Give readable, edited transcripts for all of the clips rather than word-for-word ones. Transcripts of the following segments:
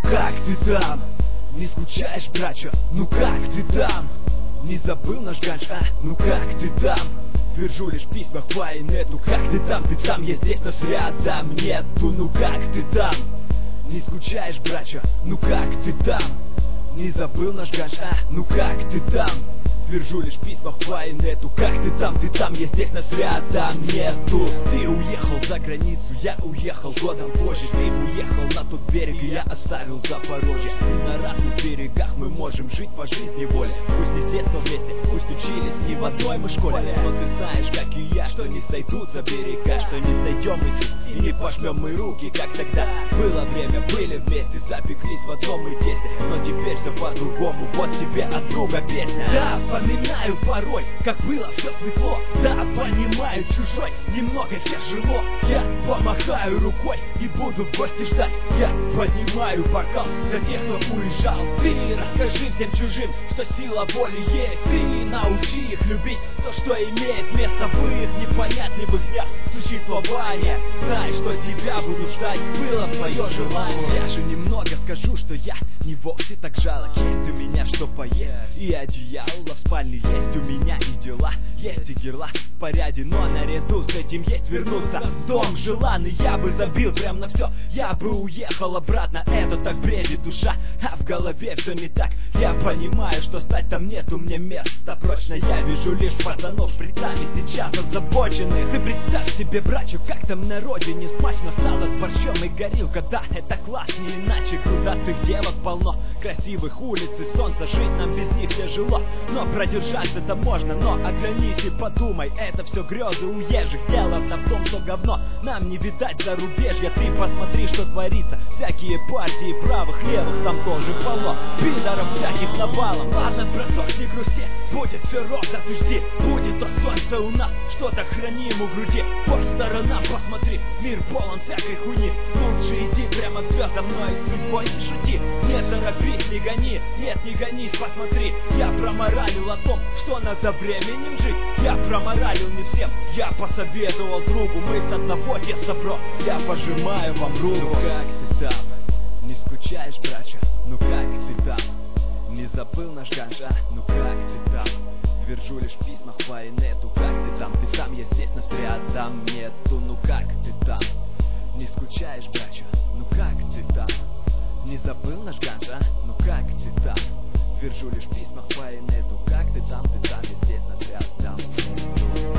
как ты там? Не скучаешь, брача? Ну как ты там? Не забыл наш ганж, а? Ну как ты там? Твержу лишь в письмах по инету. Как ты там? Ты там, я здесь, нас рядом нету. Ну как ты там? Не скучаешь, брача? Ну как ты там? Не забыл наш ганж, а? Ну как ты там? Твержу лишь в письмах по инету. Как ты там, я здесь, нас рядом нету. Ты уехал за границу, я уехал годом позже. Ты уехал на тот берег, и я оставил Запорожье. И на разных берегах мы можем жить по жизни воле. Пусть не с детства вместе, пусть учились не в одной мы школе. Но ты знаешь, как и я, что не сойдут за берега, что не сойдем мы здесь и не пожмем мы руки, как тогда. Было время, были вместе, запеклись в одном мы тесте. Но теперь все по-другому, вот тебе от друга песня. Да, вспоминаю порой, как было все светло. Да, понимаю, чужой немного тяжело. Я помахаю рукой и буду в гости ждать. Я поднимаю бокал за тех, кто уезжал. Ты расскажи всем чужим, что сила воли есть. Ты научи их любить то, что имеет место в их непонятливых днях существования. Знай, что тебя будут ждать, было твое желание. Я же немного скажу, что я не вовсе так жалок. Есть у меня что поесть и одеяло в спальне. Есть у меня и дела, есть и дела в порядке. Но наряду с этим есть вернуться в дом желанный. Я бы забил прям на все, я бы уехал обратно. Это так бредит душа, а в голове все не так. Я понимаю, что стать там нету мне места прочно. Я вижу лишь пацанов с прицами сейчас озабоченных. Ты представь себе, братчик, как там на родине смачно сало с борщом и горилка. Да, это класс, не иначе. Грудастых девок полно, красивых улиц и солнца. Жить нам без них тяжело, но продержаться-то можно. Но оглянись и подумай, это все грезы уезжих. Дело-то в том, что говно нам не видать зарубежья. Ты посмотри, что творится. Всякие партии правых, левых там тоже полно. Пидоров всяких навалом. Ладно, браток, не грусти, будет все ровно, ты жди. Будет то солнце у нас, что-то храним у груди. По сторонам посмотри, мир полон всякой хуйни. Лучше иди прямо к звездам, но и с судьбой не шути. Не торопись, не гони, нет, не гонись, посмотри. Я проморалил о том, что надо временем жить. Я проморалил не всем, я посоветовал другу. Мы с одного теста, бро, я пожимаю вам руку. Ну как ты там? Не скучаешь, брача? Ну как ты там? Не забыл наш ганж, а? Ну как ты там? Твержу лишь в письмах по инету. Как ты там, я здесь, нас рядом нету. Ну как ты там? Не скучаешь, брача? Ну как ты там? Не забыл наш ганж, а? Ну как ты там? Твержу лишь в письмах по инету. Как ты там, я здесь, нас рядом нету.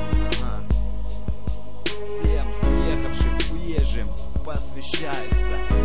Ага. Всем уехавшим, уезжим посвящается.